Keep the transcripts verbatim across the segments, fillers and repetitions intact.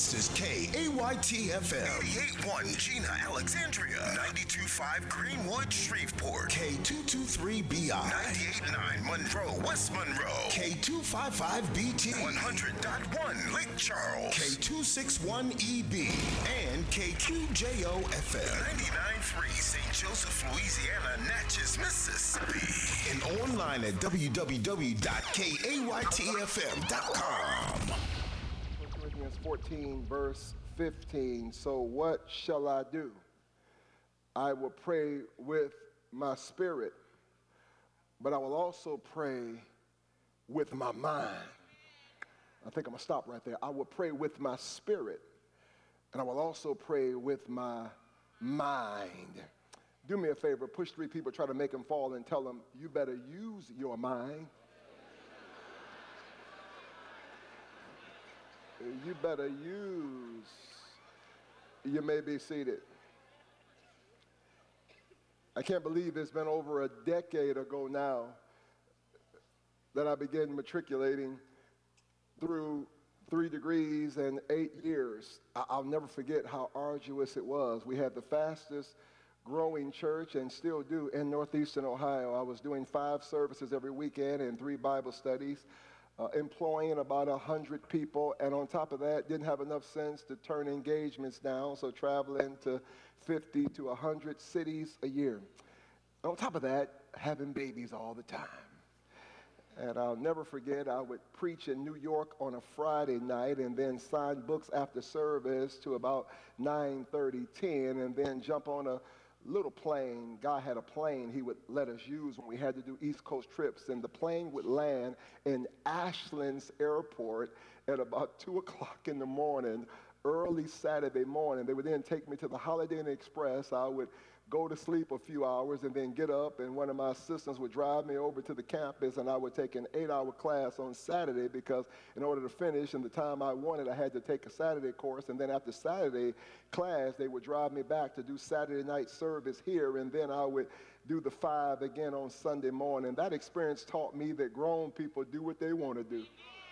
This is K A Y T F M. eighty-eight point one Gina, Alexandria. ninety-two point five Greenwood, Shreveport. K two two three B I. ninety-eight point nine Monroe, West Monroe. K two five five B T. one hundred point one Lake Charles. K two six one E B. And K Q J O F M. ninety-nine point three Saint Joseph, Louisiana, Natchez, Mississippi. And online at w w w dot k a y t f m dot com. First Corinthians fourteen, verse fifteen. So what shall I do? I will pray with my spirit, but I will also pray with my mind. I think I'm going to stop right there. I will pray with my spirit, and I will also pray with my mind. Do me a favor, push three people, try to make them fall, and tell them, you better use your mind. You better use. You may be seated. I can't believe it's been over a decade ago now that I began matriculating through three degrees and eight years. I- I'll never forget how arduous it was. We had the fastest growing church, and still do, in northeastern Ohio. I was doing five services every weekend and three Bible studies, uh, employing about one hundred people, and on top of that, didn't have enough sense to turn engagements down, so traveling to fifty to one hundred cities a year. On top of that, having babies all the time. And I'll never forget, I would preach in New York on a Friday night and then sign books after service to about nine thirty, ten, and then jump on a little plane. Guy had a plane he would let us use when we had to do East Coast trips, and the plane would land in Ashland's Airport at about two o'clock in the morning, early Saturday morning. They would then take me to the Holiday Inn Express. I would go to sleep a few hours and then get up, and one of my assistants would drive me over to the campus, and I would take an eight-hour class on Saturday, because in order to finish in the time I wanted, I had to take a Saturday course, and then after Saturday class, they would drive me back to do Saturday night service here, and then I would do the five again on Sunday morning. That experience taught me that grown people do what they want to do.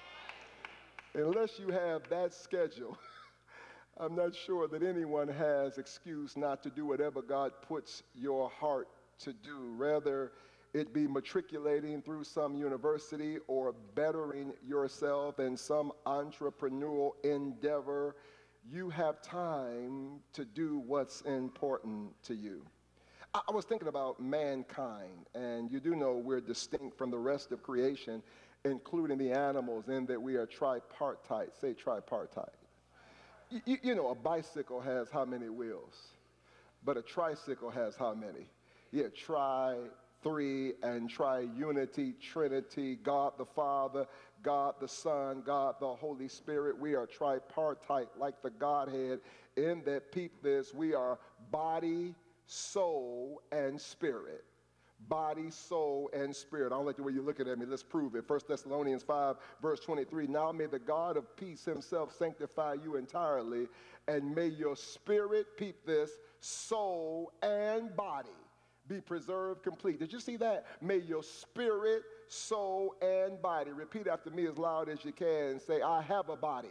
Unless you have that schedule, I'm not sure that anyone has excuse not to do whatever God puts your heart to do, whether it be matriculating through some university or bettering yourself in some entrepreneurial endeavor. You have time to do what's important to you. I, I was thinking about mankind, and you do know we're distinct from the rest of creation, including the animals, in that we are tripartite. Say tripartite. You, you know, a bicycle has how many wheels? But a tricycle has how many? Yeah, tri, three, and tri-unity, Trinity, God the Father, God the Son, God the Holy Spirit. We are tripartite like the Godhead, in that, peep this, we are body, soul, and spirit. Body, soul, and spirit. I don't like the way you're looking at me. Let's prove it. First Thessalonians five, verse twenty-three. Now may the God of peace himself sanctify you entirely, and may your spirit, peep this, soul, and body be preserved complete. Did you see that? May your spirit, soul, and body. Repeat after me as loud as you can. Say, I have a body.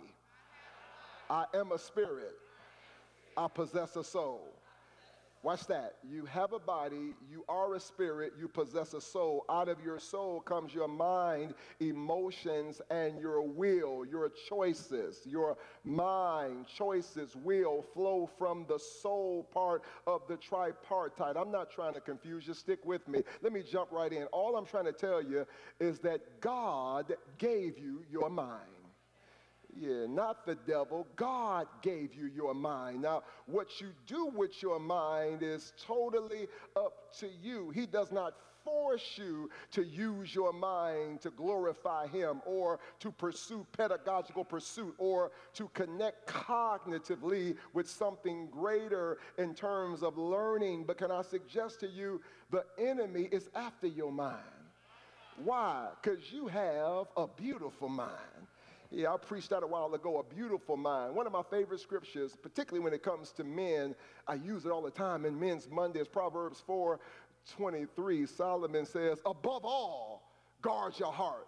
I am a spirit. I possess a soul. Watch that. You have a body, you are a spirit, you possess a soul. Out of your soul comes your mind, emotions, and your will, your choices. Your mind, choices, will flow from the soul part of the tripartite. I'm not trying to confuse you. Stick with me. Let me jump right in. All I'm trying to tell you is that God gave you your mind. Yeah, not the devil. God gave you your mind. Now, what you do with your mind is totally up to you. He does not force you to use your mind to glorify him, or to pursue pedagogical pursuit, or to connect cognitively with something greater in terms of learning. But can I suggest to you, the enemy is after your mind. Why? Because you have a beautiful mind. Yeah, I preached that a while ago, a beautiful mind. One of my favorite scriptures, particularly when it comes to men, I use it all the time in Men's Monday, is Proverbs four twenty-three. Solomon says, above all, guard your heart,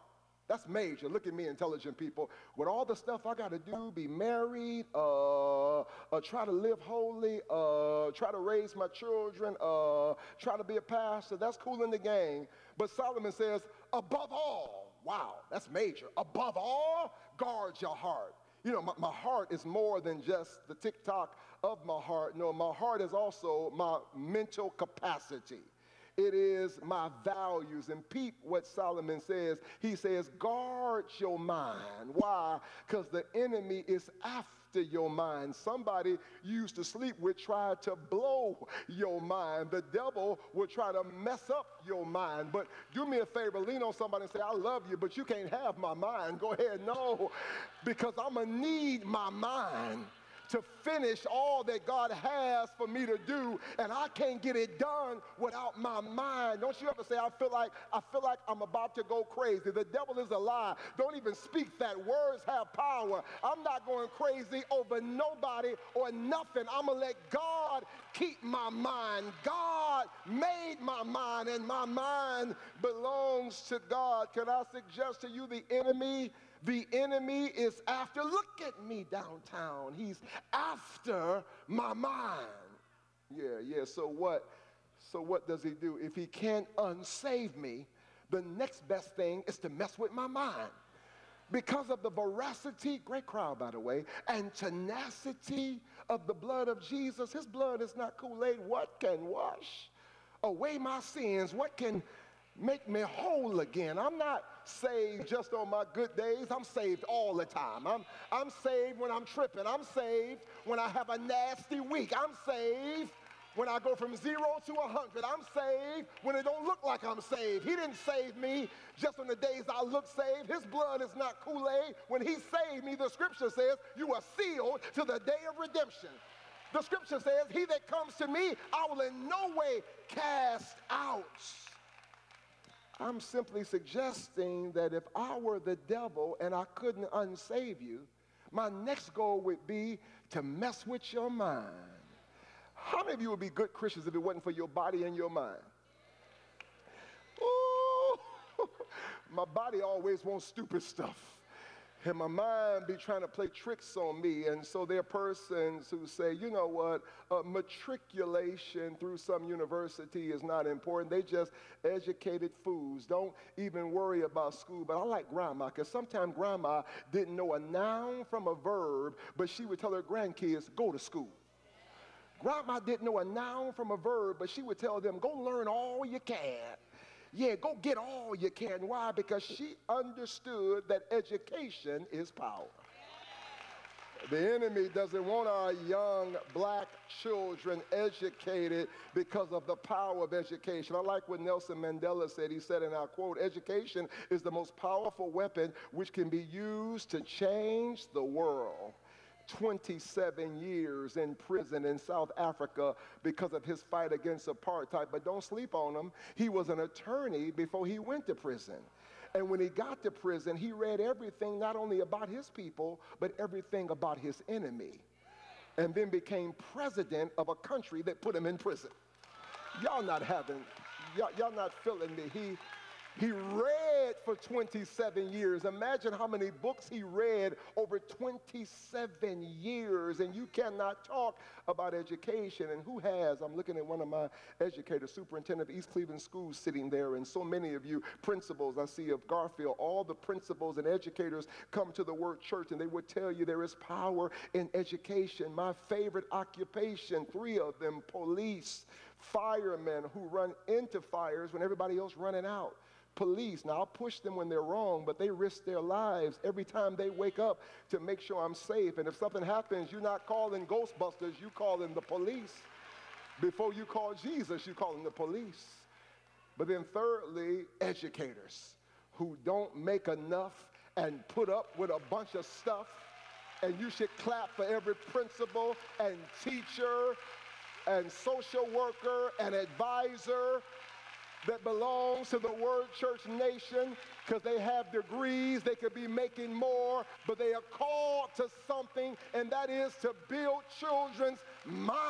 That's major. Look at me, intelligent people. With all the stuff I got to do, be married, uh, uh, try to live holy, uh, try to raise my children, uh, try to be a pastor, that's cool in the game. But Solomon says, above all, wow, that's major. Above all, guard your heart. You know, my, my heart is more than just the tick-tock of my heart. No, my heart is also my mental capacity. It is my values. And peep what Solomon says. He says, guard your mind. Why? Because the enemy is after your mind. Somebody you used to sleep with tried to blow your mind. The devil will try to mess up your mind. But do me a favor, lean on somebody and say, I love you, but you can't have my mind. Go ahead, no, because I'm going to need my mind to finish all that God has for me to do, and I can't get it done without my mind. Don't you ever say, I feel like I feel like I'm about to go crazy. The devil is a lie. Don't even speak that. Words have power. I'm not going crazy over nobody or nothing. I'm going to let God keep my mind. God made my mind, and my mind belongs to God. Can I suggest to you the enemy? The enemy is after, look at me downtown. He's after my mind. Yeah, yeah, so what? So what does he do? If he can't unsave me, the next best thing is to mess with my mind. Because of the veracity, great crowd by the way, and tenacity of the blood of Jesus. His blood is not Kool-Aid. What can wash away my sins? What can make me whole again? I'm not saved just on my good days. I'm saved all the time. I'm, I'm saved when I'm tripping. I'm saved when I have a nasty week. I'm saved when I go from zero to a hundred. I'm saved when it don't look like I'm saved. He didn't save me just on the days I look saved. His blood is not Kool-Aid. When he saved me, the scripture says, you are sealed to the day of redemption. The scripture says, he that comes to me, I will in no way cast out. I'm simply suggesting that if I were the devil and I couldn't unsave you, my next goal would be to mess with your mind. How many of you would be good Christians if it wasn't for your body and your mind? Ooh, my body always wants stupid stuff. And my mind be trying to play tricks on me. And so there are persons who say, you know what, uh, matriculation through some university is not important. They just educated fools. Don't even worry about school. But I like grandma, because sometimes grandma didn't know a noun from a verb, but she would tell her grandkids, go to school. Grandma didn't know a noun from a verb, but she would tell them, go learn all you can. Yeah, go get all you can. Why? Because she understood that education is power. The enemy doesn't want our young black children educated because of the power of education. I like what Nelson Mandela said. He said, and I quote, education is the most powerful weapon which can be used to change the world. twenty-seven years in prison in South Africa because of his fight against apartheid. But don't sleep on him. He was an attorney before he went to prison. And when he got to prison, he read everything not only about his people, but everything about his enemy. And then became president of a country that put him in prison. Y'all not having, y'all, y'all not feeling me. He, He read for twenty-seven years. Imagine how many books he read over twenty-seven years. And you cannot talk about education. And who has? I'm looking at one of my educators, superintendent of East Cleveland Schools, sitting there. And so many of you principals I see of Garfield, all the principals and educators come to the word church, and they would tell you there is power in education. My favorite occupation, three of them, police, firemen who run into fires when everybody else running out. Police, now I'll push them when they're wrong, but they risk their lives every time they wake up to make sure I'm safe. And if something happens, you're not calling Ghostbusters, you calling the police. Before you call Jesus, you calling the police. But then thirdly, educators who don't make enough and put up with a bunch of stuff. And you should clap for every principal and teacher and social worker and advisor that belongs to the Word Church Nation, because they have degrees, they could be making more, but they are called to something, and that is to build children's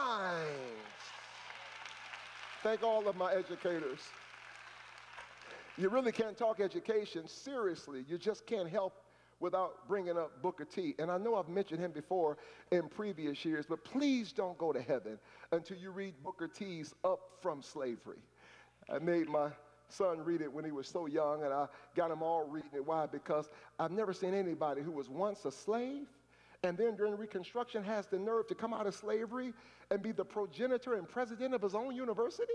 minds. Thank all of my educators. You really can't talk education seriously. You just can't help without bringing up Booker T. And I know I've mentioned him before in previous years, but please don't go to heaven until you read Booker T's Up From Slavery. I made my son read it when he was so young, and I got him all reading it. Why? Because I've never seen anybody who was once a slave and then during Reconstruction has the nerve to come out of slavery and be the progenitor and president of his own university.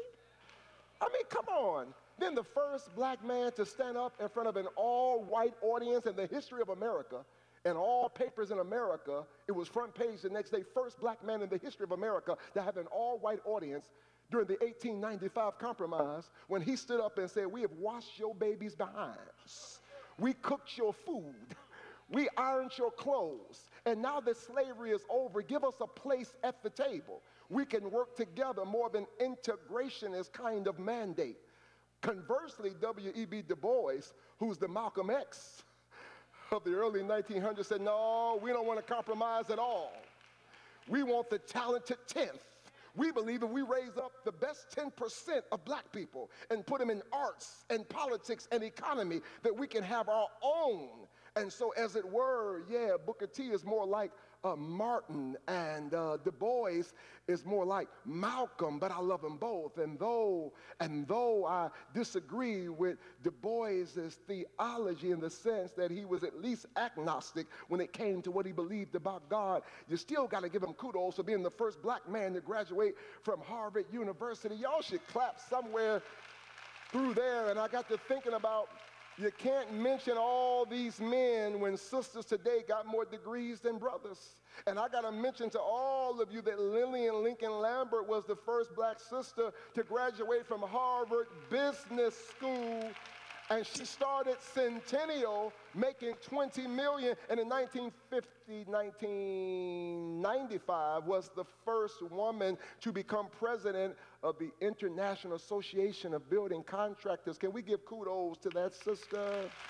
I mean, come on. Then the first black man to stand up in front of an all-white audience in the history of America, and all papers in America, it was front page the next day, first black man in the history of America to have an all-white audience during the eighteen ninety-five compromise, when he stood up and said, we have washed your babies' behinds. We cooked your food. We ironed your clothes. And now that slavery is over, give us a place at the table. We can work together. More of an integrationist kind of mandate. Conversely, W E B Du Bois, who's the Malcolm X of the early nineteen hundreds, said, no, we don't want to compromise at all. We want the talented tenth. We believe if we raise up the best ten percent of black people and put them in arts and politics and economy, that we can have our own. And so, as it were, yeah, Booker T is more like uh, Martin, and uh, Du Bois is more like Malcolm, but I love them both. And though, and though I disagree with Du Bois's theology in the sense that he was at least agnostic when it came to what he believed about God, you still got to give him kudos for being the first black man to graduate from Harvard University. Y'all should clap somewhere through there. And I got to thinking about, you can't mention all these men when sisters today got more degrees than brothers. And I got to mention to all of you that Lillian Lincoln Lambert was the first black sister to graduate from Harvard Business School. And she started Centennial making twenty million dollars, and in nineteen fifty, nineteen ninety-five was the first woman to become president of the International Association of Building Contractors. Can we give kudos to that sister?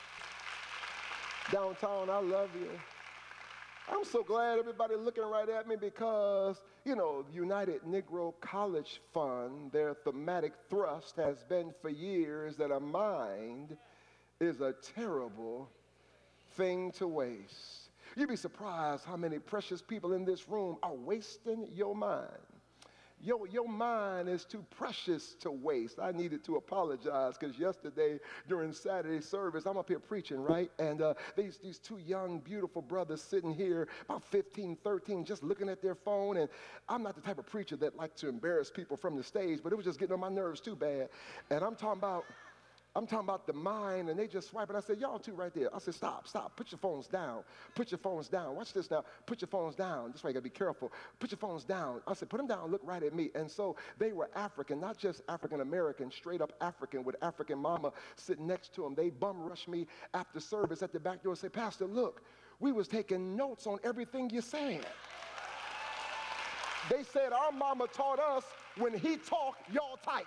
Downtown, I love you. I'm so glad everybody looking right at me because, you know, the United Negro College Fund, their thematic thrust has been for years that a mind is a terrible thing to waste. You'd be surprised how many precious people in this room are wasting your mind. Your, your mind is too precious to waste. I needed to apologize because yesterday during Saturday service, I'm up here preaching, right? And uh, these, these two young, beautiful brothers sitting here, about fifteen, thirteen, just looking at their phone. And I'm not the type of preacher that like to embarrass people from the stage, but it was just getting on my nerves too bad. And I'm talking about I'm talking about the mind, and they just swipe, and I said, y'all two right there. I said, stop, stop, put your phones down. Put your phones down. Watch this now. Put your phones down. This way you gotta be careful. Put your phones down. I said, put them down, look right at me. And so they were African, not just African-American, straight up African with African mama sitting next to them. They bum rushed me after service at the back door and said, Pastor, look, we was taking notes on everything you said. They said our mama taught us when he talked, y'all type.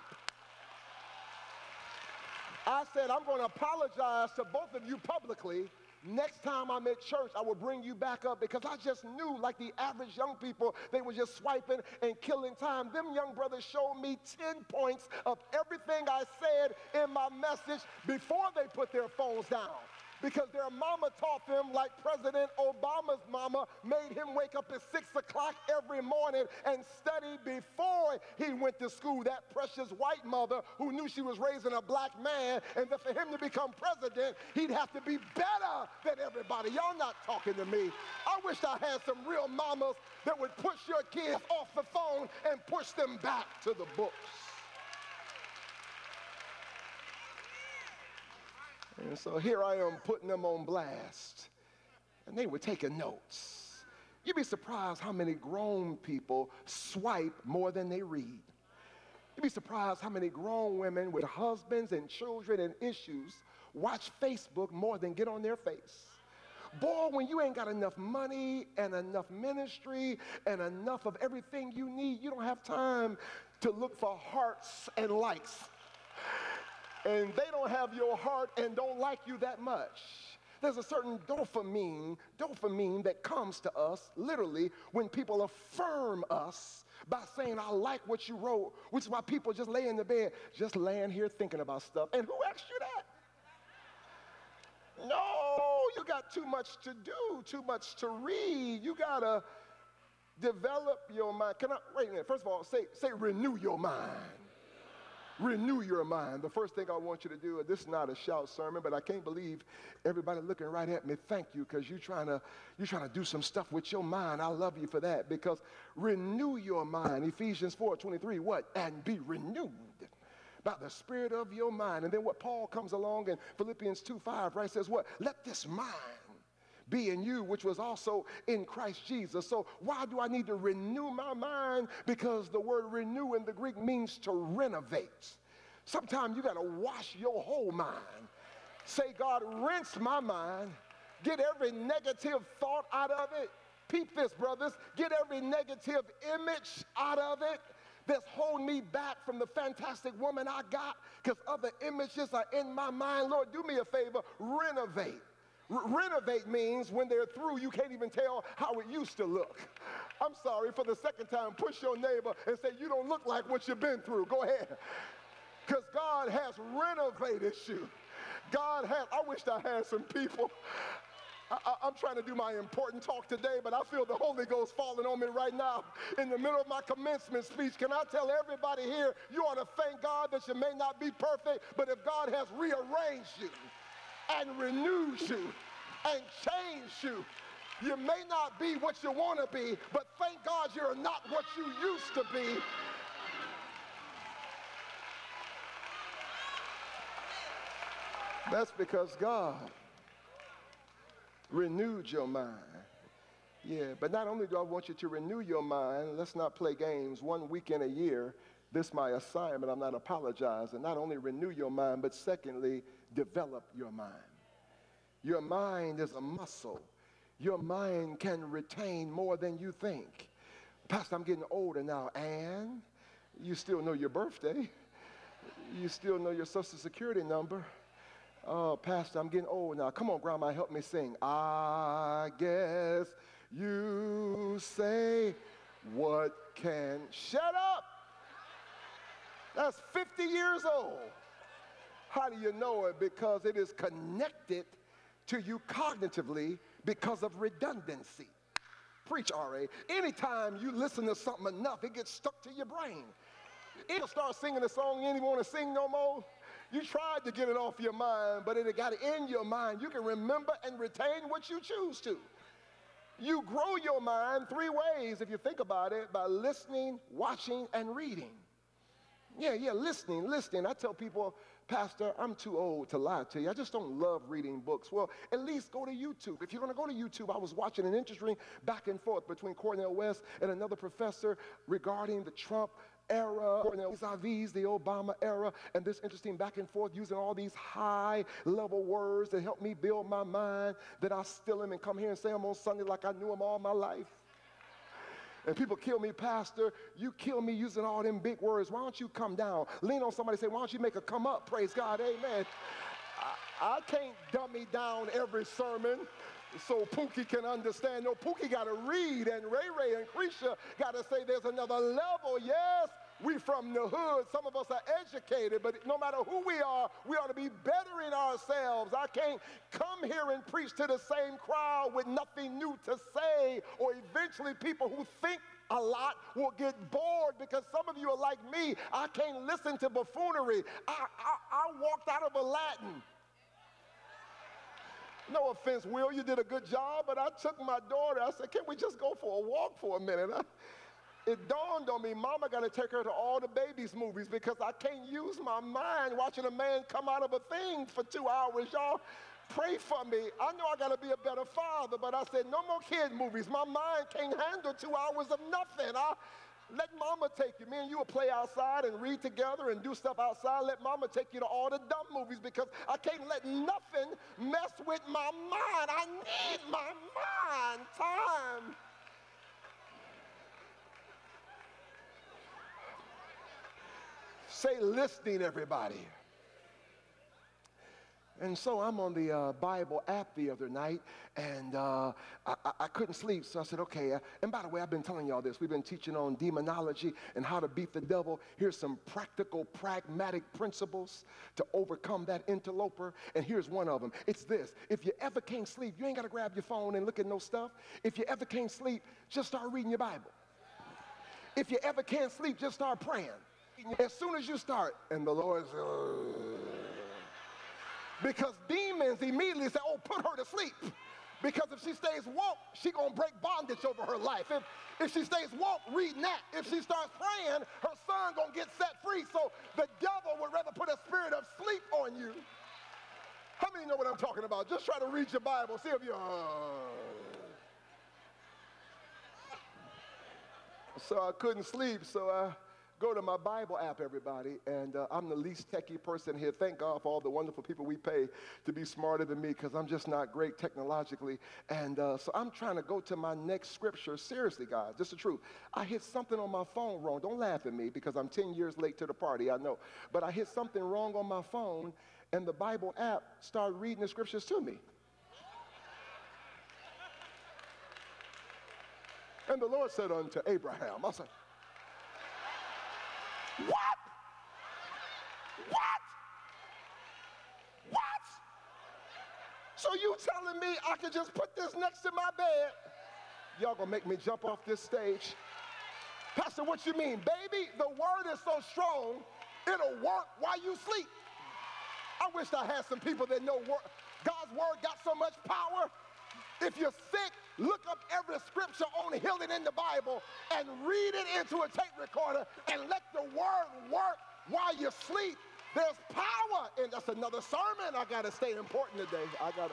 I said, I'm going to apologize to both of you publicly. Next time I'm at church, I will bring you back up because I just knew, like the average young people, they were just swiping and killing time. Them young brothers showed me ten points of everything I said in my message before they put their phones down. Because their mama taught them like President Obama's mama made him wake up at six o'clock every morning and study before he went to school. That precious white mother who knew she was raising a black man, and that for him to become president, he'd have to be better than everybody. Y'all not talking to me. I wish I had some real mamas that would push your kids off the phone and push them back to the books. And so here I am putting them on blast, and they were taking notes. You'd be surprised how many grown people swipe more than they read. You'd be surprised how many grown women with husbands and children and issues watch Facebook more than get on their face. Boy, when you ain't got enough money and enough ministry and enough of everything you need, you don't have time to look for hearts and likes. And they don't have your heart and don't like you that much. There's a certain dopamine, dopamine that comes to us, literally, when people affirm us by saying, I like what you wrote, which is why people just lay in the bed, just laying here thinking about stuff. And who asked you that? No, you got too much to do, too much to read. You got to develop your mind. Can I, wait a minute, first of all, say, say renew your mind. Renew your mind. The first thing I want you to do, this is not a shout sermon, but I can't believe everybody looking right at me. Thank you, because you're trying to you're trying to do some stuff with your mind. I love you for that, because renew your mind. Ephesians four twenty-three, what? And be renewed by the spirit of your mind. And then what Paul comes along in Philippians two five, right, says what? Let this mind be in you, which was also in Christ Jesus. So why do I need to renew my mind? Because the word renew in the Greek means to renovate. Sometimes you got to wash your whole mind. Say, God, rinse my mind. Get every negative thought out of it. Peep this, brothers. Get every negative image out of it that's holding me back from the fantastic woman I got, because other images are in my mind. Lord, do me a favor, renovate. R- renovate means when they're through, you can't even tell how it used to look. I'm sorry, for the second time, push your neighbor and say, you don't look like what you've been through. Go ahead. Because God has renovated you. God has, I wish I had some people. I, I, I'm trying to do my important talk today, but I feel the Holy Ghost falling on me right now in the middle of my commencement speech. Can I tell everybody here, you ought to thank God that you may not be perfect, but if God has rearranged you and renewed you and changed you, you may not be what you want to be, but thank God you're not what you used to be. That's because God renewed your mind. Yeah, but not only do I want you to renew your mind, let's not play games. One weekend a year, this is my assignment, I'm not apologizing. Not only renew your mind, but secondly, develop your mind. Your mind is a muscle. Your mind can retain more than you think. Pastor, I'm getting older now, and you still know your birthday. You still know your social security number. Oh, Pastor, I'm getting old now. Come on, Grandma, help me sing. I guess you say, what can... Shut up! That's fifty years old. How do you know it? Because it is connected to you cognitively because of redundancy. Preach, R A. Anytime you listen to something enough, it gets stuck to your brain. It'll start singing a song you didn't want to sing no more. You tried to get it off your mind, but it got in your mind. You can remember and retain what you choose to. You grow your mind three ways, if you think about it, by listening, watching, and reading. Yeah, yeah, listening, listening. I tell people, Pastor, I'm too old to lie to you. I just don't love reading books. Well, at least go to YouTube. If you're going to go to YouTube, I was watching an interesting back and forth between Cornel West and another professor regarding the Trump era, vis-a-vis the Obama era, and this interesting back and forth using all these high-level words that help me build my mind, that I steal them and come here and say them on Sunday like I knew them all my life. And people kill me, Pastor, you kill me using all them big words. Why don't you come down? Lean on somebody and say, why don't you make a come up? Praise God, amen. I, I can't dummy down every sermon so Pookie can understand. No, Pookie got to read, and Ray Ray and Creisha got to say there's another level. Yes, we from the hood. Some of us are educated, but no matter who we are, we ought to be bettering ourselves. I can't come here and preach to the same crowd with nothing new to say, or eventually people who think a lot will get bored, because some of you are like me. I can't listen to buffoonery. I, I, I walked out of a Latin. No offense, Will, you did a good job, but I took my daughter. I said, can we just go for a walk for a minute? I, it dawned on me, Mama got to take her to all the babies movies, because I can't use my mind watching a man come out of a thing for two hours. Y'all pray for me. I know I got to be a better father, but I said, no more kid movies. My mind can't handle two hours of nothing. I, let Mama take you. Me and you will play outside and read together and do stuff outside. Let Mama take you to all the dumb movies, because I can't let nothing mess with my mind. I need my mind time. Say listening, everybody. And so I'm on the uh, Bible app the other night, and uh, I, I, I couldn't sleep, so I said, okay, uh, and by the way, I've been telling y'all this. We've been teaching on demonology and how to beat the devil. Here's some practical, pragmatic principles to overcome that interloper, and here's one of them. It's this. If you ever can't sleep, you ain't got to grab your phone and look at no stuff. If you ever can't sleep, just start reading your Bible. If you ever can't sleep, just start praying. As soon as you start, and the Lord says, uh, because demons immediately say, oh, put her to sleep. Because if she stays woke, she gonna break bondage over her life. If, if she stays woke, reading that. If she starts praying, her son gonna get set free. So the devil would rather put a spirit of sleep on you. How many know what I'm talking about? Just try to read your Bible, see if you, uh... So I couldn't sleep, so I go to my Bible app, everybody, and uh, I'm the least techie person here. Thank God for all the wonderful people we pay to be smarter than me, because I'm just not great technologically. And uh, so I'm trying to go to my next scripture. Seriously, guys, this is the truth. I hit something on my phone wrong. Don't laugh at me, because I'm ten years late to the party, I know. But I hit something wrong on my phone, and the Bible app started reading the scriptures to me. And the Lord said unto Abraham, I said, what? What? What? So you telling me I could just put this next to my bed? Y'all gonna make me jump off this stage. Pastor, what you mean? Baby, the word is so strong, it'll work while you sleep. I wish I had some people that know wor- God's word got so much power. If you're sick, look up every scripture on healing in the Bible and read it into a tape recorder and let the word work while you sleep. There's power, and that's another sermon. I gotta stay important today. I gotta.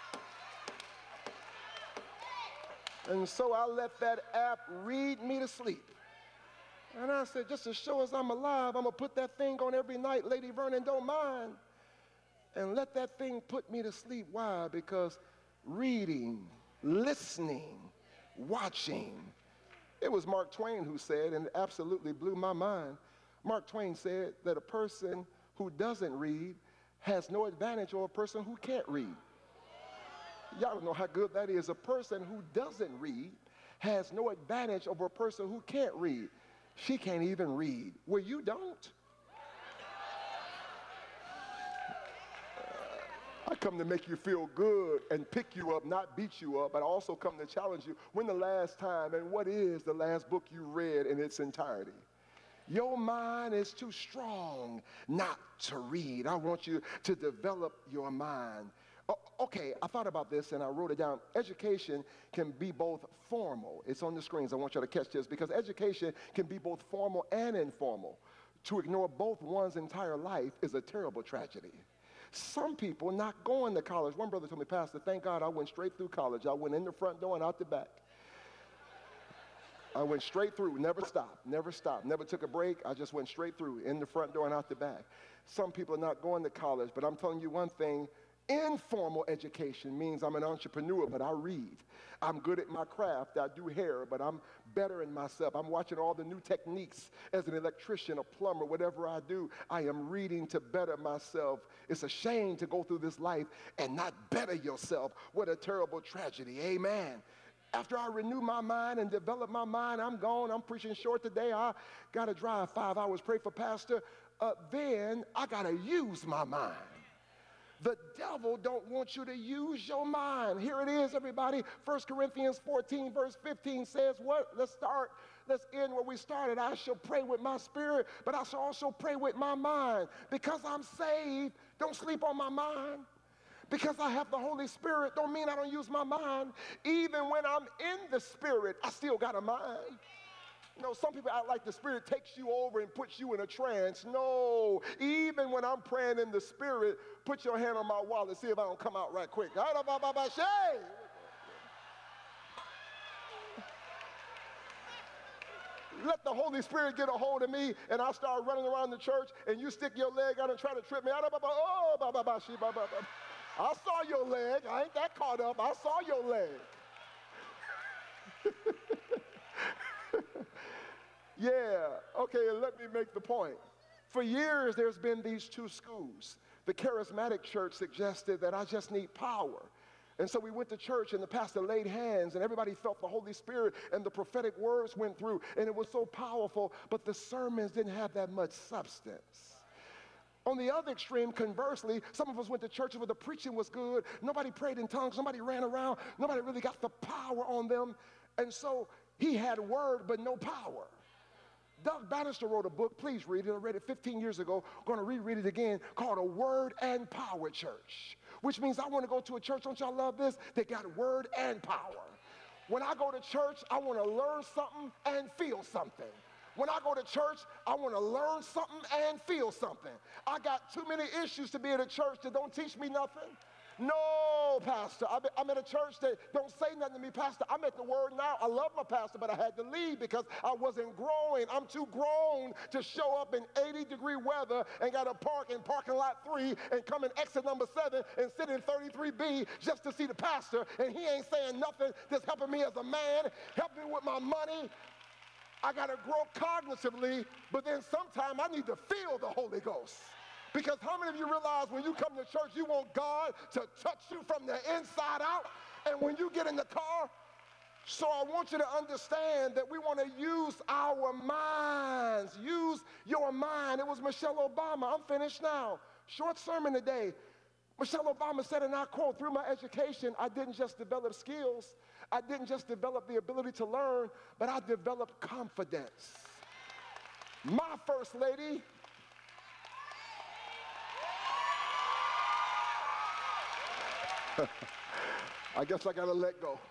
And so I let that app read me to sleep. And I said, just to show us I'm alive, I'm gonna put that thing on every night. Lady Vernon don't mind. And let that thing put me to sleep. Why? Because reading, listening, watching. It was Mark Twain who said, and it absolutely blew my mind. Mark Twain said that a person who doesn't read has no advantage over a person who can't read. Y'all don't know how good that is. A person who doesn't read has no advantage over a person who can't read. She can't even read. Well, you don't. I come to make you feel good and pick you up, not beat you up, but I also come to challenge you. When the last time and what is the last book you read in its entirety? Your mind is too strong not to read. I want you to develop your mind. Oh, okay, I thought about this and I wrote it down. Education can be both formal. It's on the screens. I want you to catch this, because education can be both formal and informal. To ignore both one's entire life is a terrible tragedy. Some people not going to college. One brother told me, Pastor, thank God I went straight through college. I went in the front door and out the back. I went straight through, never stopped, never stopped, never took a break. I just went straight through, in the front door and out the back. Some people are not going to college, but I'm telling you one thing, informal education means I'm an entrepreneur, but I read. I'm good at my craft. I do hair, but I'm better in myself. I'm watching all the new techniques as an electrician, a plumber, whatever I do. I am reading to better myself. It's a shame to go through this life and not better yourself. What a terrible tragedy. Amen. After I renew my mind and develop my mind, I'm gone. I'm preaching short today. I got to drive five hours, pray for pastor. Uh, then I got to use my mind. The devil don't want you to use your mind. Here it is, everybody. First Corinthians fourteen, verse fifteen says what? Let's start. Let's end where we started. I shall pray with my spirit, but I shall also pray with my mind. Because I'm saved, don't sleep on my mind. Because I have the Holy Spirit, don't mean I don't use my mind. Even when I'm in the Spirit, I still got a mind. You know, some people act like the Spirit takes you over and puts you in a trance. No, even when I'm praying in the Spirit, put your hand on my wallet, see if I don't come out right quick. Let the Holy Spirit get a hold of me, and I start running around the church, and you stick your leg out and try to trip me. Oh, I saw your leg. I ain't that caught up. I saw your leg. Yeah, okay, let me make the point. For years, there's been these two schools. the charismatic church suggested that I just need power. And so we went to church and the pastor laid hands and everybody felt the Holy Spirit and the prophetic words went through and it was so powerful, but the sermons didn't have that much substance. On the other extreme, conversely, some of us went to churches where the preaching was good, nobody prayed in tongues, nobody ran around, nobody really got the power on them. And so he had word but no power. Doug Bannister wrote a book, please read it, I read it fifteen years ago, going to reread it again, called A Word and Power Church, which means I want to go to a church, don't y'all love this? They got word and power. When I go to church, I want to learn something and feel something. When I go to church, I want to learn something and feel something. I got too many issues to be in a church that don't teach me nothing. No, Pastor, I'm at a church that don't say nothing to me, Pastor. I'm at the word now. I love my pastor, but I had to leave because I wasn't growing. I'm too grown to show up in eighty degree weather and got to park in parking lot three and come in exit number seven and sit in thirty-three B just to see the pastor, and he ain't saying nothing that's helping me as a man, helping me with my money. I got to grow cognitively, but then sometime I need to feel the Holy Ghost. Because how many of you realize when you come to church, you want God to touch you from the inside out? And when you get in the car, so I want you to understand that we want to use our minds. Use your mind. It was Michelle Obama. I'm finished now. Short sermon today. Michelle Obama said, and I quote, through my education, I didn't just develop skills. I didn't just develop the ability to learn, but I developed confidence. My first lady, I guess I gotta let go.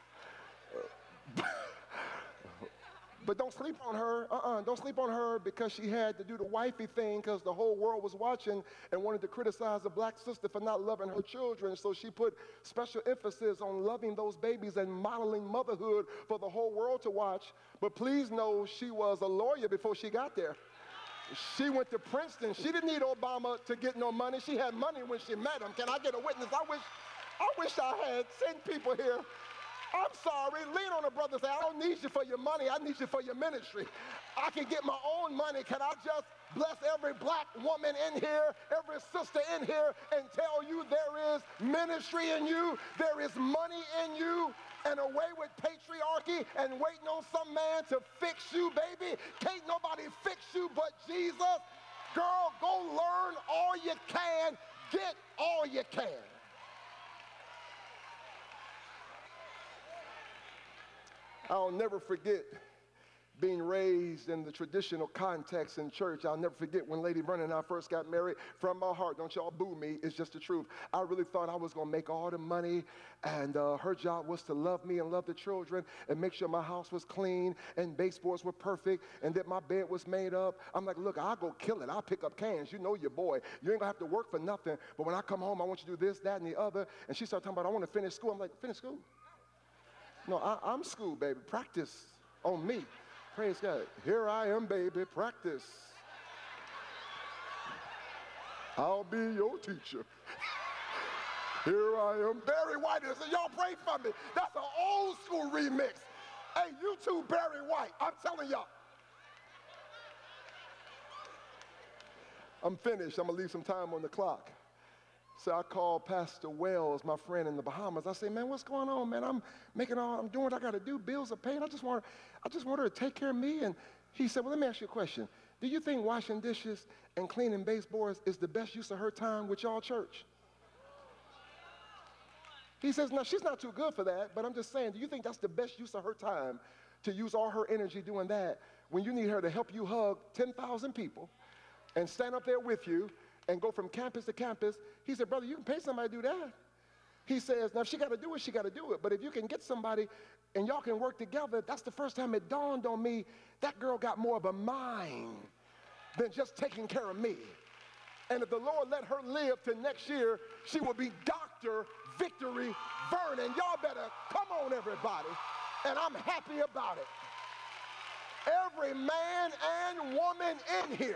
But don't sleep on her, uh-uh, don't sleep on her because she had to do the wifey thing because the whole world was watching and wanted to criticize the black sister for not loving her children. So she put special emphasis on loving those babies and modeling motherhood for the whole world to watch. But please know she was a lawyer before she got there. She went to Princeton. She didn't need Obama to get no money. She had money when she met him. Can I get a witness? I wish I wish I had ten people here. I'm sorry, lean on a brother and say, I don't need you for your money, I need you for your ministry. I can get my own money. Can I just bless every black woman in here, every sister in here, and tell you there is ministry in you, there is money in you, and away with patriarchy and waiting on some man to fix you, baby. Can't nobody fix you but Jesus. Girl, go learn all you can, get all you can. I'll never forget being raised in the traditional context in church. I'll never forget when Lady Vernon and I first got married. From my heart, don't y'all boo me, it's just the truth. I really thought I was gonna make all the money, and uh, her job was to love me and love the children and make sure my house was clean and baseboards were perfect and that my bed was made up. I'm like, look, I'll go kill it. I'll pick up cans. You know your boy. You ain't gonna have to work for nothing, but when I come home, I want you to do this, that, and the other. And she started talking about, I wanna finish school. I'm like, finish school? No, I, I'm school, baby. Practice on me. Praise God. Here I am, baby. Practice. I'll be your teacher. Here I am. Barry White is. Y'all pray for me. That's an old school remix. Hey, you too, Barry White. I'm telling y'all. I'm finished. I'm going to leave some time on the clock. So I called Pastor Wells, my friend in the Bahamas. I said, man, what's going on, man? I'm making all, I'm doing what I got to do. Bills are paid. I just want, I just want her to take care of me. And he said, well, let me ask you a question. Do you think washing dishes and cleaning baseboards is the best use of her time with y'all church? He says, no, she's not too good for that, but I'm just saying, do you think that's the best use of her time to use all her energy doing that when you need her to help you hug ten thousand people and stand up there with you and go from campus to campus? He said, brother, you can pay somebody to do that. He says, now if she got to do it, she got to do it. But if you can get somebody and y'all can work together, that's the first time it dawned on me, that girl got more of a mind than just taking care of me. And if the Lord let her live to next year, she will be Doctor Victory Vernon. Y'all better come on, everybody. And I'm happy about it. Every man and woman in here.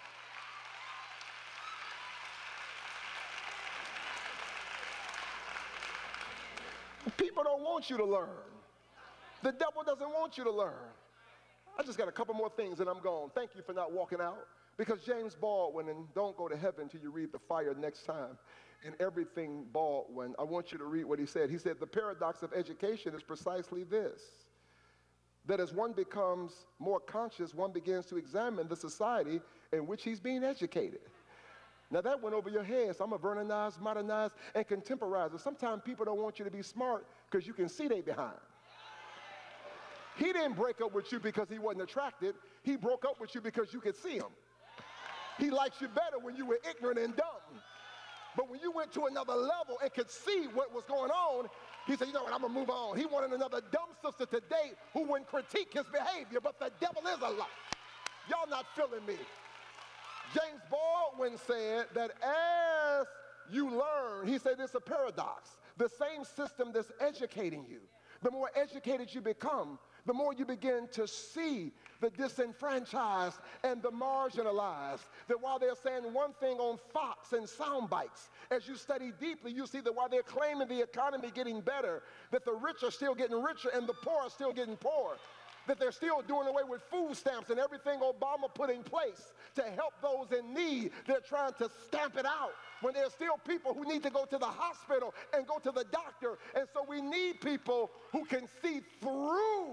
People don't want you to learn. The devil doesn't want you to learn. I just got a couple more things and I'm gone. Thank you for not walking out Because James Baldwin, and don't go to heaven till you read The Fire next time, in Everything Baldwin, I want you to read what he said. He said, the paradox of education is precisely this, that as one becomes more conscious, one begins to examine the society in which he's being educated. Now that went over your head, so I'm a Veronize, modernize, and contemporizer. Sometimes people don't want you to be smart because you can see they behind. He didn't break up with you because he wasn't attracted. He broke up with you because you could see him. He likes you better when you were ignorant and dumb. But when you went to another level and could see what was going on, he said, you know what, I'm going to move on. He wanted another dumb sister to date who wouldn't critique his behavior, but the devil is a lie. Y'all not feeling me. James Baldwin said that as you learn, he said it's a paradox. The same system that's educating you, the more educated you become, the more you begin to see the disenfranchised and the marginalized. That while they're saying one thing on Fox and sound bites, as you study deeply, you see that while they're claiming the economy getting better, that the rich are still getting richer and the poor are still getting poorer. That they're still doing away with food stamps and everything Obama put in place to help those in need. They're trying to stamp it out when there's still people who need to go to the hospital and go to the doctor. And so we need people who can see through.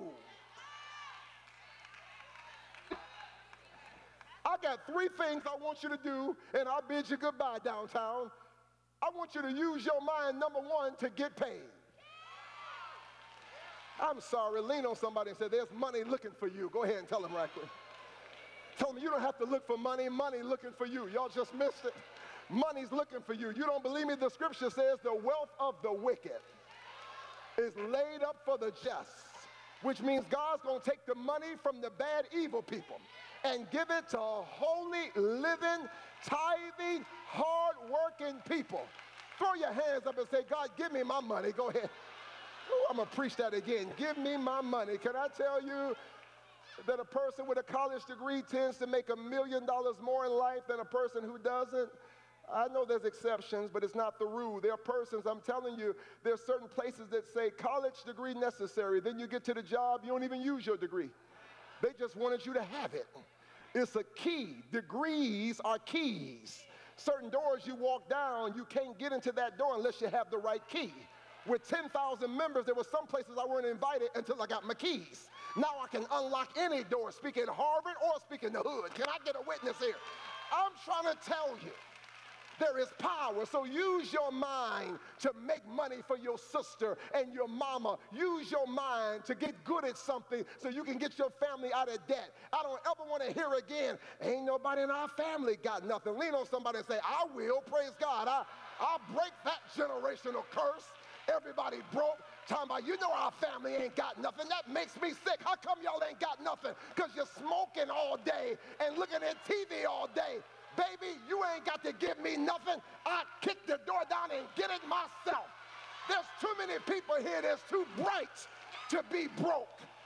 I got three things I want you to do, and I'll bid you goodbye, downtown. I want you to use your mind, number one, to get paid. I'm sorry, lean on somebody and say, there's money looking for you. Go ahead and tell them right quick. Tell them you don't have to look for money, money looking for you. Y'all just missed it. Money's looking for you. You don't believe me? The scripture says the wealth of the wicked is laid up for the just, which means God's going to take the money from the bad, evil people and give it to holy, living, tithing, hard-working people. Throw your hands up and say, God, give me my money. Go ahead. Ooh, I'm going to preach that again. Give me my money. Can I tell you that a person with a college degree tends to make a million dollars more in life than a person who doesn't? I know there's exceptions, but it's not the rule. There are persons, I'm telling you, there are certain places that say college degree necessary. Then you get to the job, you don't even use your degree. They just wanted you to have it. It's a key. Degrees are keys. Certain doors you walk down, you can't get into that door unless you have the right key. With ten thousand members, there were some places I weren't invited until I got my keys. Now I can unlock any door, speak in Harvard or speak in the hood. Can I get a witness here? I'm trying to tell you, there is power. So use your mind to make money for your sister and your mama. Use your mind to get good at something so you can get your family out of debt. I don't ever want to hear again, ain't nobody in our family got nothing. Lean on somebody and say, I will, praise God. I, I'll break that generational curse. Everybody broke, talking about, you know our family ain't got nothing. That makes me sick. How come y'all ain't got nothing? Because you're smoking all day and looking at T V all day. Baby, you ain't got to give me nothing. I kick the door down and get it myself. There's too many people here that's too bright to be broke.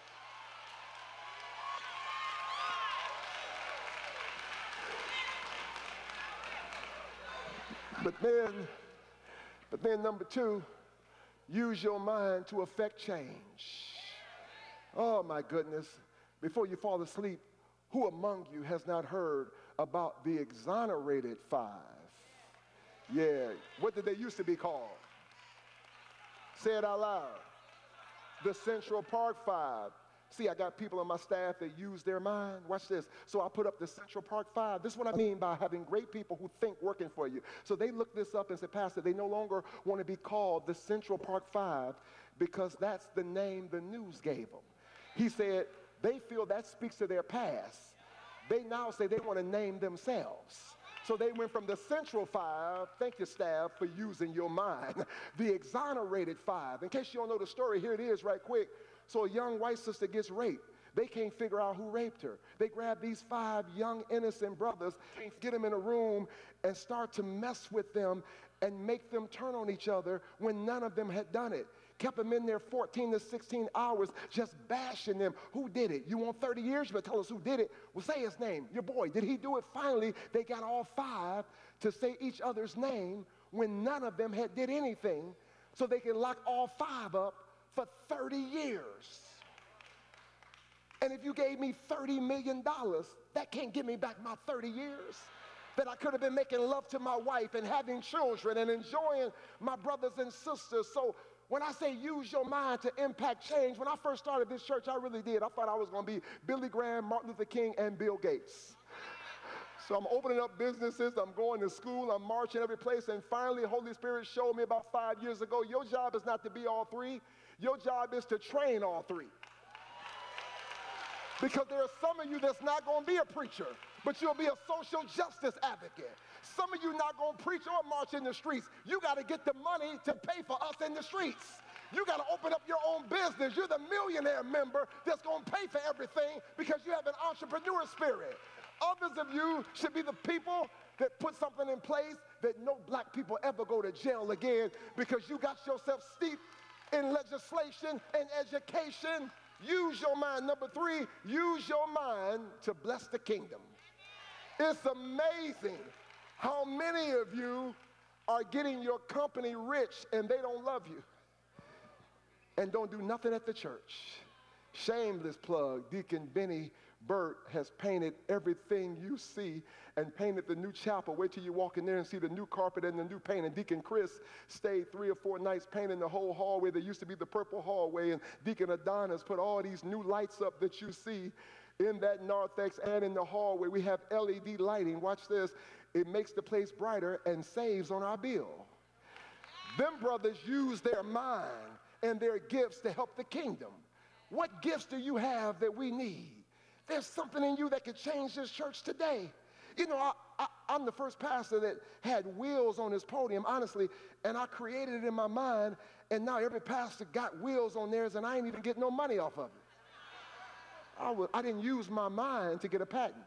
But then, but then number two, use your mind to affect change. Oh my goodness. Before you fall asleep, who among you has not heard about the exonerated five? Yeah, what did they used to be called? Say it out loud. The Central Park Five. See, I got people on my staff that use their mind. Watch this. So I put up the Central Park Five. This is what I mean by having great people who think working for you. So they looked this up and said, Pastor, they no longer want to be called the Central Park Five because that's the name the news gave them. He said they feel that speaks to their past. They now say they want to name themselves. So they went from the Central Five, thank you staff for using your mind, the exonerated five. In case you don't know the story, here it is right quick. So a young white sister gets raped. They can't figure out who raped her. They grab these five young innocent brothers, get them in a room and start to mess with them and make them turn on each other when none of them had done it. Kept them in there fourteen to sixteen hours just bashing them. Who did it? You want thirty years? You better tell us who did it. Well, say his name. Your boy. Did he do it? Finally, they got all five to say each other's name when none of them had did anything so they can lock all five up for thirty years. And if you gave me thirty million dollars, that can't give me back my thirty years that I could have been making love to my wife and having children and enjoying my brothers and sisters. So when I say use your mind to impact change, when I first started this church, I really did. I thought I was going to be Billy Graham, Martin Luther King, and Bill Gates. So I'm opening up businesses, I'm going to school, I'm marching every place, and finally Holy Spirit showed me about five years ago, your job is not to be all three, your job is to train all three. Because there are some of you that's not going to be a preacher, but you'll be a social justice advocate. Some of you not going to preach or march in the streets. You got to get the money to pay for us in the streets. You got to open up your own business. You're the millionaire member that's going to pay for everything because you have an entrepreneur spirit. Others of you should be the people that put something in place that no black people ever go to jail again because you got yourself steeped in legislation and education. Use your mind. Number three, use your mind to bless the kingdom. It's amazing how many of you are getting your company rich and they don't love you and don't do nothing at the church. Shameless plug, Deacon Benny Burt has painted everything you see and painted the new chapel. Wait till you walk in there and see the new carpet and the new paint. And Deacon Chris stayed three or four nights painting the whole hallway. There used to be the purple hallway, and Deacon Adonis put all these new lights up that you see in that narthex and in the hallway. We have L E D lighting. Watch this. It makes the place brighter and saves on our bill. Them brothers use their mind and their gifts to help the kingdom. What gifts do you have that we need? There's something in you that could change this church today. You know, I, I, I'm the first pastor that had wheels on his podium, honestly, and I created it in my mind, and now every pastor got wheels on theirs, and I ain't even getting no money off of it. I, was, I didn't use my mind to get a patent.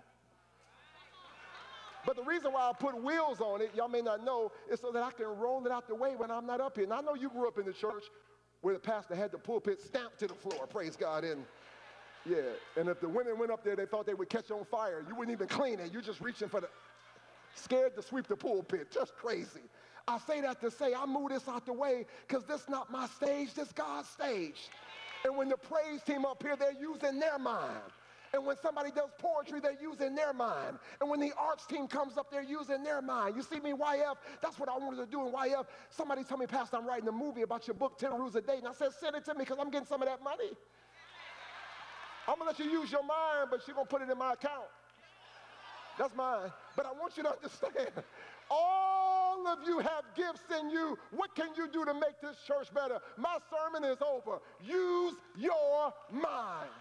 But the reason why I put wheels on it, y'all may not know, is so that I can roll it out the way when I'm not up here. And I know you grew up in the church where the pastor had the pulpit stamped to the floor, praise God, and yeah, and if the women went up there, they thought they would catch on fire. You wouldn't even clean it. You're just reaching for the, scared to sweep the pulpit, just crazy. I say that to say I move this out the way because this not my stage, this God's stage. And when the praise team up here, they're using their mind. And when somebody does poetry, they're using their mind. And when the arts team comes up, they're using their mind. You see me, Y F, that's what I wanted to do in Y F. Somebody told me, Pastor, I'm writing a movie about your book, ten Rules a Day. And I said, send it to me because I'm getting some of that money. I'm going to let you use your mind, but you're going to put it in my account. That's mine. But I want you to understand, all of you have gifts in you. What can you do to make this church better? My sermon is over. Use your mind.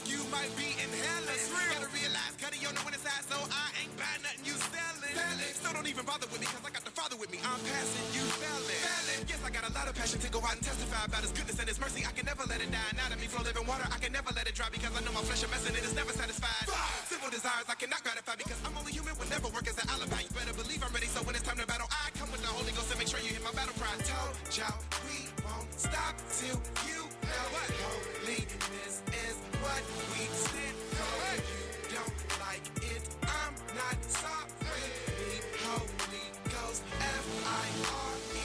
you might be inhaling. Gotta realize, cutting your know when it's high, so I ain't buying nothing you selling. Still don't even bother with me, cause I got the Father with me. I'm passing you felling. Yes, I got a lot of passion to go out and testify about his goodness and his mercy. I can never let it die. Now that me flow living water, I can never let it dry because I know my flesh a mess and it is never satisfied. Simple desires I cannot gratify because I'm only human, will never work as an alibi. You better believe I'm ready, so when it's time to battle, I come with the Holy Ghost and make sure you hear my battle cry. Told y'all we won't stop till you know what holiness is, what we stand for. You don't like it, I'm not sorry. Need Holy Ghost, F I R E.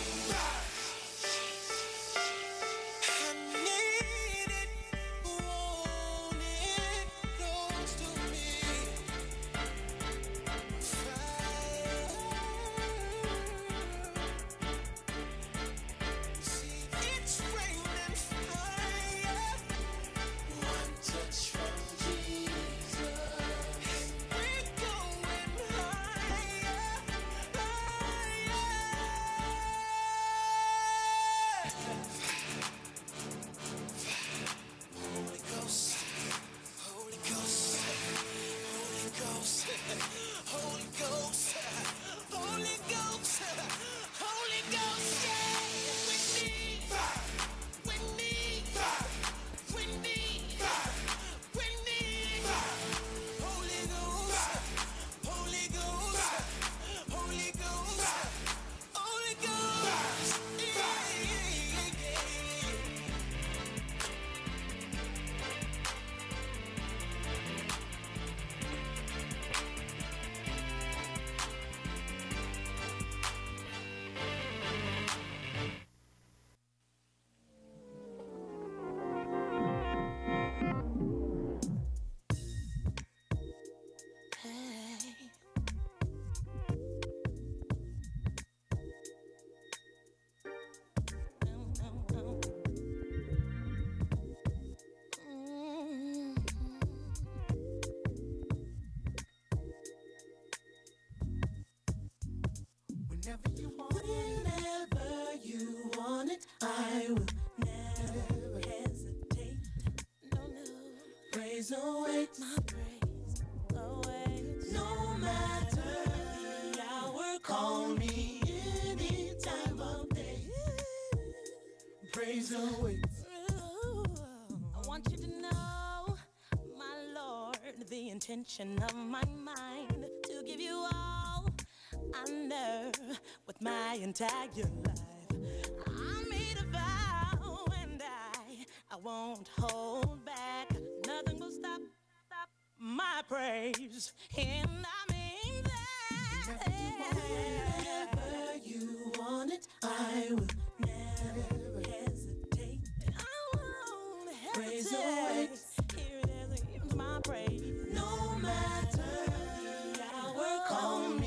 I need it, want it, close to me. Fire. See, it's raining fire. One touch from Jesus. We're going higher, higher. Holy Ghost, Holy Ghost, Holy Ghost, Holy Ghost, Holy Ghost, Holy Ghost, yeah. We need, we need, we need, we need Holy Ghost, Holy Ghost, Holy Ghost, Holy Ghost, yeah, yeah, yeah. Whenever you want Whenever you want it, I will never hesitate. No, no. Praise awaits. My praise awaits. No matter the hour, call me any time of day. Praise awaits. I want you to know, my Lord, the intention of my mind to give you all I know with my entire life. I made a vow and I, I won't hold back. Nothing will stop, stop my praise. And I mean that. Whenever you want it, I will never hesitate. I won't hesitate. Praise awaits. Here it is, here's my praise. No matter the hour, call me.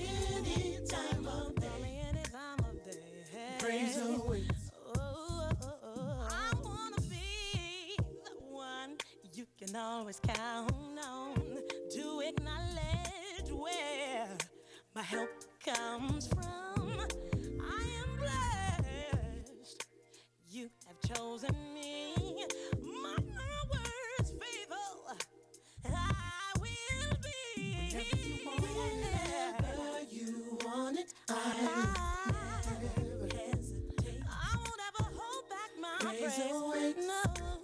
Praise awaits. Oh, oh, oh. I wanna be the one you can always count on to acknowledge where my help comes from. I am blessed. You have chosen me. My words faithful. I will be. Whenever you want it, I will. Praise awaits. No,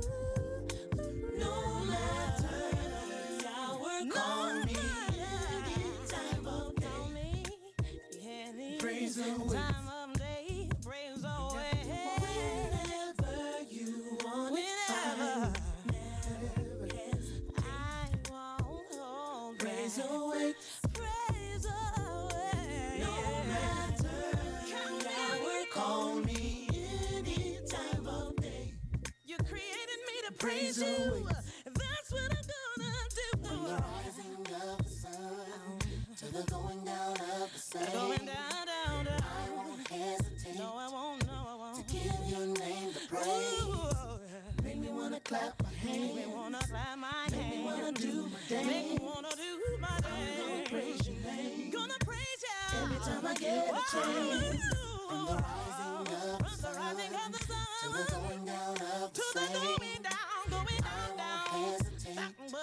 no matter the hour, call me any time of day. Praise awaits. Time of day, praise awaits. Whenever you want it, I never hesitate. I won't hold back. Praise awaits. Praise awaits. No matter the hour, call me. Praise you. That's what I'm gonna do. From the rising of the sun to the going down of the same. Going down, down, down. I won't hesitate. No, I won't. No, I won't. To give your name the praise. Ooh, make me wanna clap my hands. Make me wanna clap my hands. Make me wanna do my dance. Make me wanna do my dance. I'm gonna praise your name. Gonna praise you every time I get a chance. From the rising of the sun to the going down of the same. Going down, going down, down.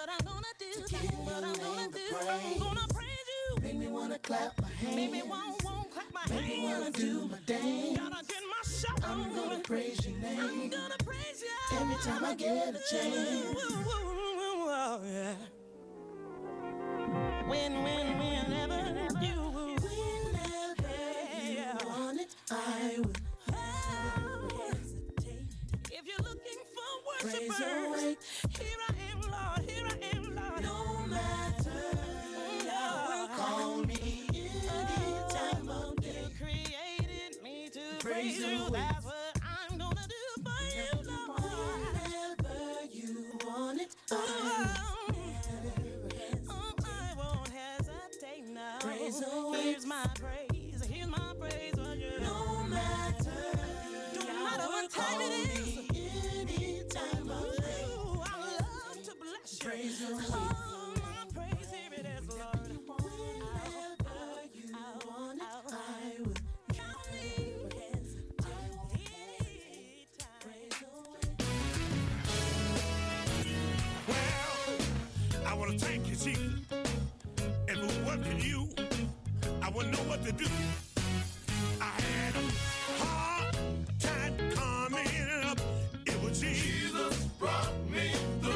what I'm gonna do, what I'm gonna do. I'm gonna praise you. Make me wanna clap my hands. Make me want, want clap my hands. Make me wanna do my dance. Gotta get my shout. I'm gonna praise your name. I'm gonna praise you every time I get a chance. Oh, yeah. When, when, whenever you, whenever you want it, I will. If you're looking for worshipers, here I am, Lord, here I am, Lord. No matter, Lord, call me anytime of day. You created me to praise you, that's what I'm gonna do for you, Lord. Whenever you want it, I I won't hesitate now. Here's my praise, here's my praise for you. No matter, no matter what time it is. Praise the Lord. Oh, my praise, here it is, Lord. Whenever you want it, I will. Count me. I won't hesitate. Well, I want to thank you, Jesus. If it wasn't you, I wouldn't know what to do. I had a hard time coming up. It was Jesus brought me through.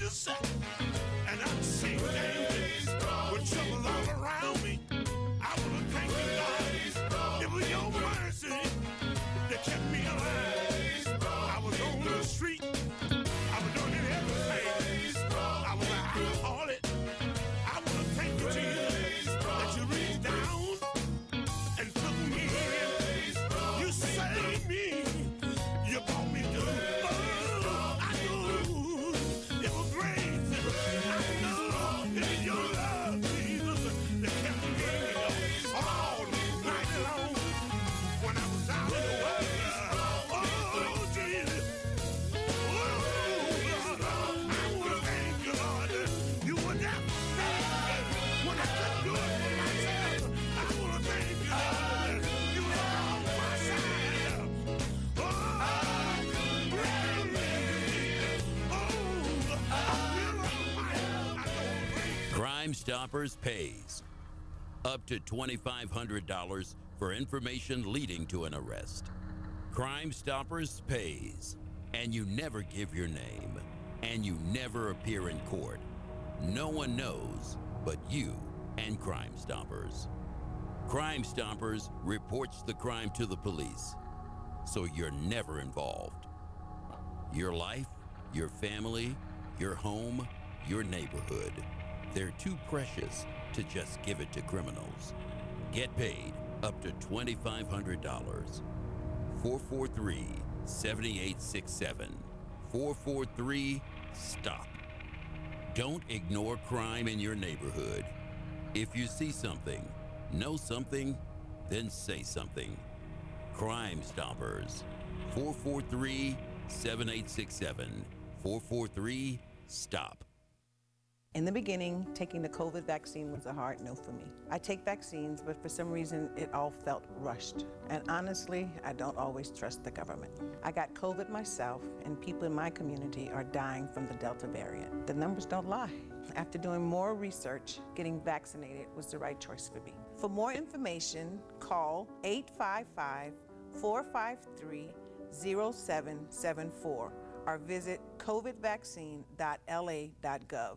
Jesus, and I'm seeing things with trouble all around me. I want to thank you, God. It was your mercy that kept me alive. I was on the street. I was doing everything. I was an alcoholic. I want to thank you, Jesus, that you reached down and took me in. You saved me. You brought me through. Oh, I know it was grace. I know it was your love, Jesus, that kept me all night long when I was out in the world. Oh, Jesus. Oh, Lord, I want to thank you, Lord. You were there when I couldn't do it for myself. I want to thank you, Lord. You were on my side. Oh, Crime Stoppers pays up to twenty-five hundred dollars for information leading to an arrest. Crime Stoppers pays, and you never give your name, and you never appear in court. No one knows but you and Crime Stoppers. Crime Stoppers reports the crime to the police, so you're never involved. Your life, your family, your home, your neighborhood. They're too precious to just give it to criminals. Get paid up to twenty-five hundred dollars. four four three, seven eight six seven. four four three, STOP. Don't ignore crime in your neighborhood. If you see something, know something, then say something. Crime Stoppers. four four three, seven eight six seven. four four three, STOP. In the beginning, taking the COVID vaccine was a hard no for me. I take vaccines, but for some reason, it all felt rushed. And honestly, I don't always trust the government. I got COVID myself, and people in my community are dying from the Delta variant. The numbers don't lie. After doing more research, getting vaccinated was the right choice for me. For more information, call eight five five, four five three, zero seven seven four or visit covid vaccine dot l a dot gov.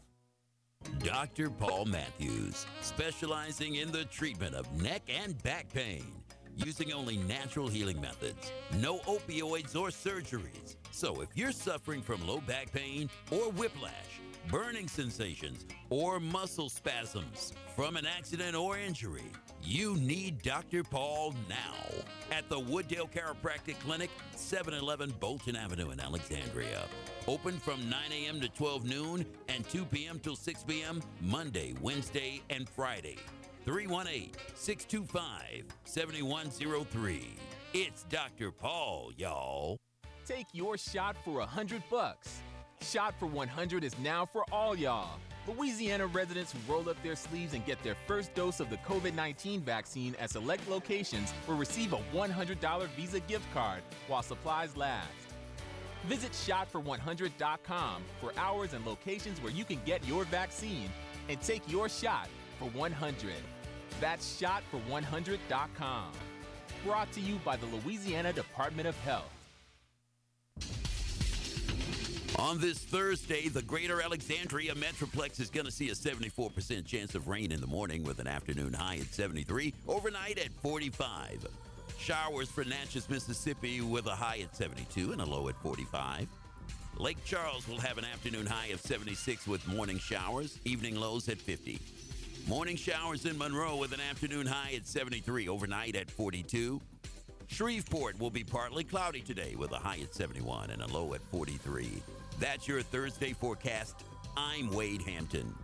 Doctor Paul Matthews, specializing in the treatment of neck and back pain, using only natural healing methods, no opioids or surgeries. So if you're suffering from low back pain or whiplash, burning sensations, or muscle spasms from an accident or injury, you need Doctor Paul now at the Wooddale Chiropractic Clinic, seven eleven Bolton Avenue in Alexandria. Open from nine a.m. to twelve noon and two p.m. till six p.m. Monday, Wednesday, and Friday. three one eight, six two five, seven one zero three. It's Doctor Paul, y'all. Take your shot for a hundred bucks. Shot for one hundred is now for all y'all. Louisiana residents who roll up their sleeves and get their first dose of the COVID nineteen vaccine at select locations will receive a one hundred dollars Visa gift card while supplies last. Visit shot for one hundred dot com for hours and locations where you can get your vaccine and take your shot for one hundred. That's shot for one hundred dot com. Brought to you by the Louisiana Department of Health. On this Thursday, the greater Alexandria Metroplex is going to see a seventy-four percent chance of rain in the morning with an afternoon high at seventy-three, overnight at forty-five. Showers for Natchez, Mississippi with a high at seventy-two and a low at forty-five. Lake Charles will have an afternoon high of seventy-six with morning showers, evening lows at fifty. Morning showers in Monroe with an afternoon high at seventy-three, overnight at forty-two. Shreveport will be partly cloudy today with a high at seventy-one and a low at forty-three. That's your Thursday forecast. I'm Wade Hampton.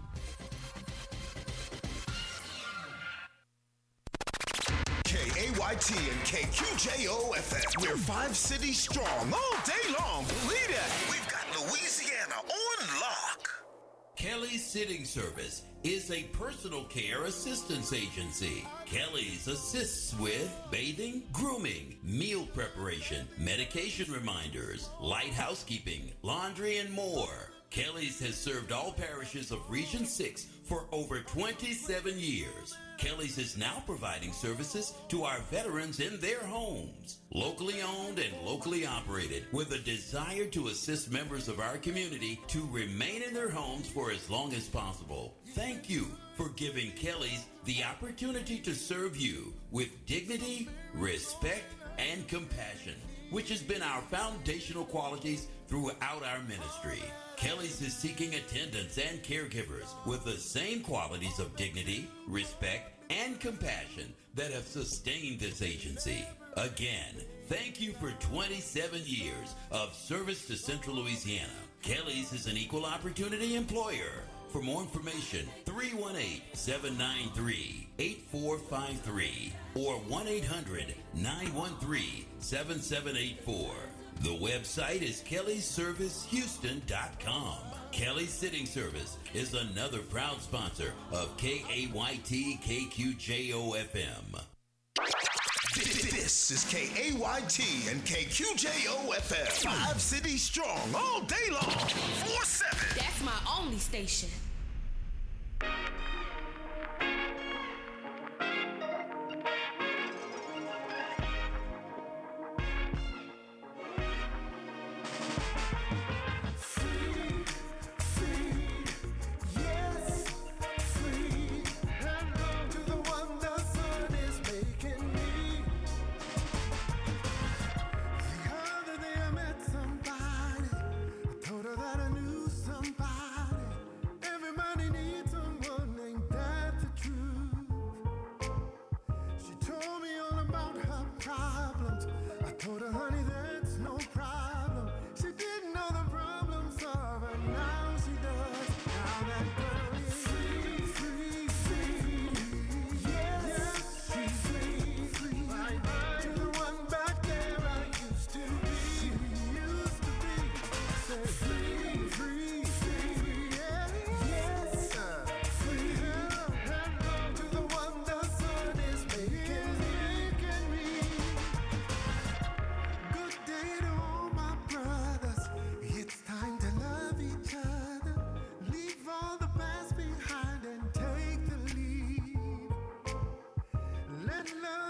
K A Y T and K Q J O F M. We're five cities strong all day long. Believe that. We've got Louisiana on lock. Kelly's Sitting Service is a personal care assistance agency. Kelly's assists with bathing, grooming, meal preparation, medication reminders, light housekeeping, laundry, and more. Kelly's has served all parishes of Region six for over twenty-seven years. Kelly's is now providing services to our veterans in their homes. Locally owned and locally operated, with a desire to assist members of our community to remain in their homes for as long as possible. Thank you for giving Kelly's the opportunity to serve you with dignity, respect, and compassion, which has been our foundational qualities throughout our ministry. Kelly's is seeking attendants and caregivers with the same qualities of dignity, respect, and compassion that have sustained this agency. Again, thank you for twenty-seven years of service to Central Louisiana. Kelly's is an equal opportunity employer. For more information, three one eight, seven nine three, eight four five three or one eight hundred, nine one three, seven seven eight four. The website is kellys service houston dot com. Kelly's Sitting Service is another proud sponsor of K A Y T K Q J O F M. This is K A Y T and K Q J O F M. Five cities strong all day long. four seven. That's my only station. Let love